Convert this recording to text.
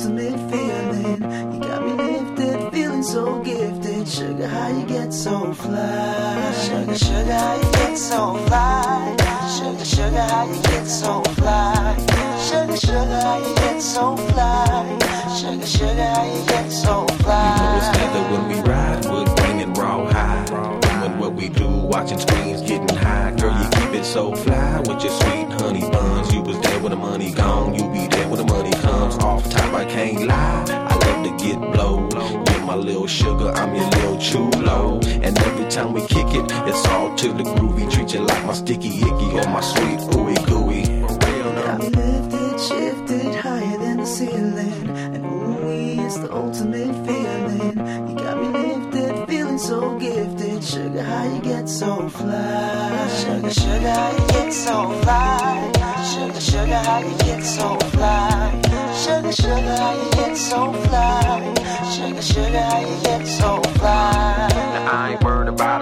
ultimate feeling. You got me lifted, feeling so gifted. Sugar, how you get so fly? Sugar, sugar, how you get so fly? Sugar, sugar, how you get so fly? Sugar, sugar, how you get so fly? Sugar, sugar, how you get so fly? You know it's together when we ride, wood grain and raw high. Doing what we do, watching screens, getting high. Girl, you keep it so fly with your sweet honey buns. You was there when the money gone, you be there when the money comes. Off top, I can't lie, I love to get blowed. You're my little sugar, I'm your little chulo. And every time we kick it, it's all to the groovy. Treat you like my sticky icky or my sweet ooey gooey. Got me lifted, shifted higher than the ceiling. And ooh, it's the ultimate feeling. You got me lifted, feeling so gifted. Sugar, how you get so fly? Sugar, sugar, how you get so fly? Sugar, sugar, how you get so fly? Sugar, sugar, how you get so fly? Sugar, sugar, how you get so fly? Now I ain't worried about